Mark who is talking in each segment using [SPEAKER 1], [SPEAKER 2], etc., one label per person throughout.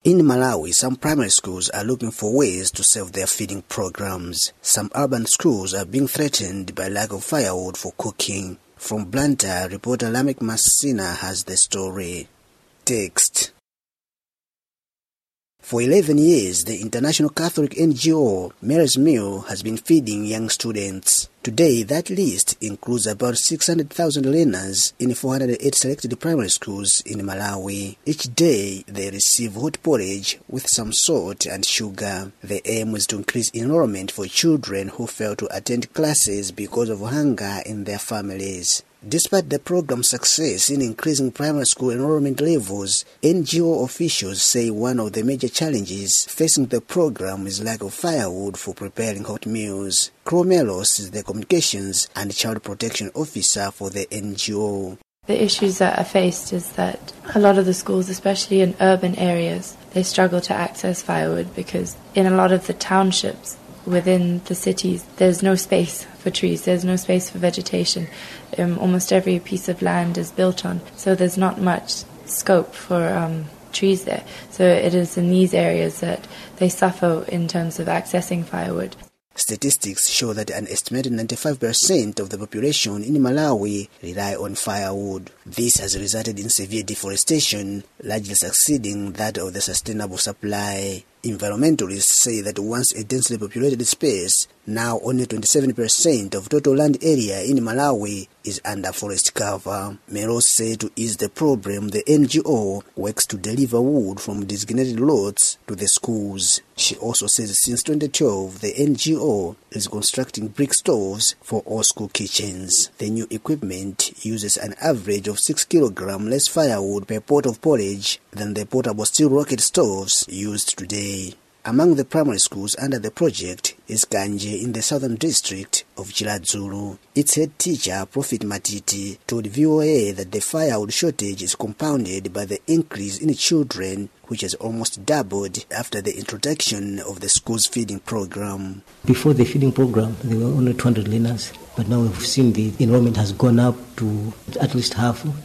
[SPEAKER 1] In Malawi, some primary schools are looking for ways to save their feeding programs. Some urban schools are being threatened by lack of firewood for cooking. From Blantyre, reporter Lamek Masina has the story. Text. For 11 years, the international Catholic NGO Mary's Meal has been feeding young students. Today, that list includes about 600,000 learners in 408 selected primary schools in Malawi. Each day, they receive hot porridge with some salt and sugar. The aim is to increase enrollment for children who fail to attend classes because of hunger in their families. Despite the program's success in increasing primary school enrollment levels, NGO officials say one of the major challenges facing the program is lack of firewood for preparing hot meals. Kromelos is the Communications and Child Protection Officer for the NGO.
[SPEAKER 2] The issues that are faced is that a lot of the schools, especially in urban areas, they struggle to access firewood because in a lot of the townships within the cities, there's no space for trees, there's no space for vegetation. Almost every piece of land is built on, so there's not much scope for trees there. So it is in these areas that they suffer in terms of accessing firewood.
[SPEAKER 1] Statistics show that an estimated 95% of the population in Malawi rely on firewood. This has resulted in severe deforestation, largely exceeding that of the sustainable supply. Environmentalists say that once a densely populated space, now only 27% of total land area in Malawi is under forest cover. Meros said to ease the problem, the NGO works to deliver wood from designated lots to the schools. She also says since 2012, the NGO is constructing brick stoves for all school kitchens. The new equipment uses an average of 6 kilograms less firewood per pot of porridge than the portable steel rocket stoves used today. Among the primary schools under the project is Kanje in the southern district of Chiladzulu. Its head teacher, Prophet Matiti, told VOA that the firewood shortage is compounded by the increase in children, which has almost doubled after the introduction of the school's feeding program.
[SPEAKER 3] Before the feeding program, there were only 200 learners, but now we've seen the enrollment has gone up to at least half, to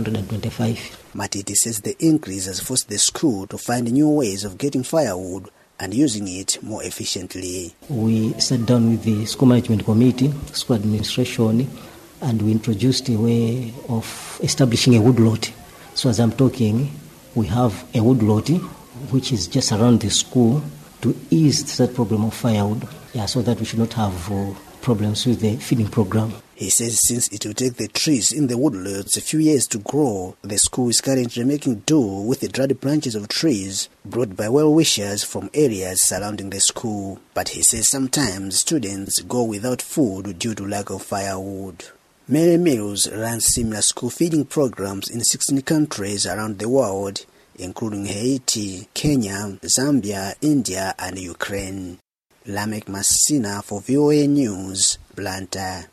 [SPEAKER 3] 525.
[SPEAKER 1] Matiti says the increase has forced the school to find new ways of getting firewood and using it more efficiently.
[SPEAKER 3] We sat down with the school management committee, school administration, and we introduced a way of establishing a wood lot. So as I'm talking, we have a wood lot which is just around the school to ease that problem of firewood, so that we should not have problems with the feeding program.
[SPEAKER 1] He says since it will take the trees in the woodlots a few years to grow, the school is currently making do with the dried branches of trees brought by well-wishers from areas surrounding the school. But he says sometimes students go without food due to lack of firewood. Mary Mills runs similar school feeding programs in 16 countries around the world, including Haiti, Kenya, Zambia, India, and Ukraine. Lamek Masina for VOA News, Blantyre.